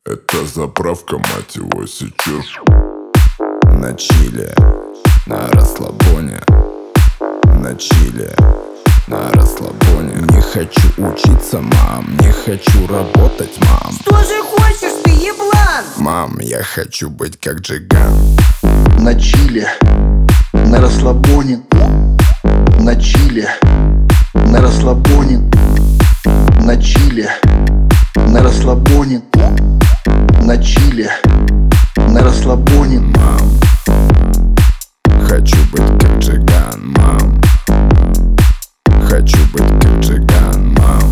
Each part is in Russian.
Это заправка, мать его, сейчас. На чиле, на расслабоне. На чиле, на расслабоне. Не хочу учиться, мам, не хочу работать, мам. Что же хочешь ты, еблан? Мам, я хочу быть как Джиган. На чиле, на расслабоне. На чиле, на расслабоне. На чиле, на расслабоне. На чиле, на расслабоне. Мам, хочу быть как Джиган, мам. Хочу быть как Джиган, мам.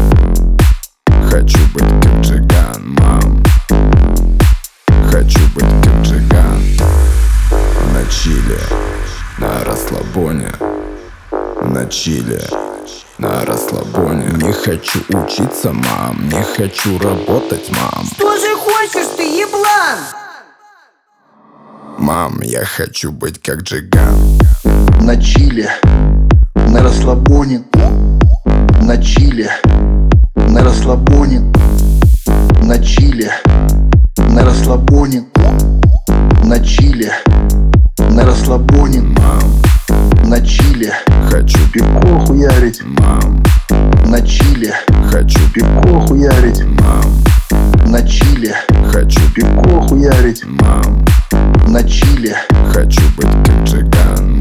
Хочу быть как Джиган, мам. Хочу быть как Джиган. На чиле, на расслабоне. На чиле, на расслабоне. Не хочу учиться, мам, не хочу работать, мам. Что же хочешь ты, еблан? Мам, я хочу быть как Джиган. На чиле, на расслабоне. На чиле, на расслабоне. На чиле, на расслабоне. На чиле, на расслабоне. Мам, На чиле, хочу пивко хуярить. мам. На чиле, Хочу пивко хуярить. мам. На чиле, Хочу пивко хуярить. мам. На чиле, Хочу быть как Джиган,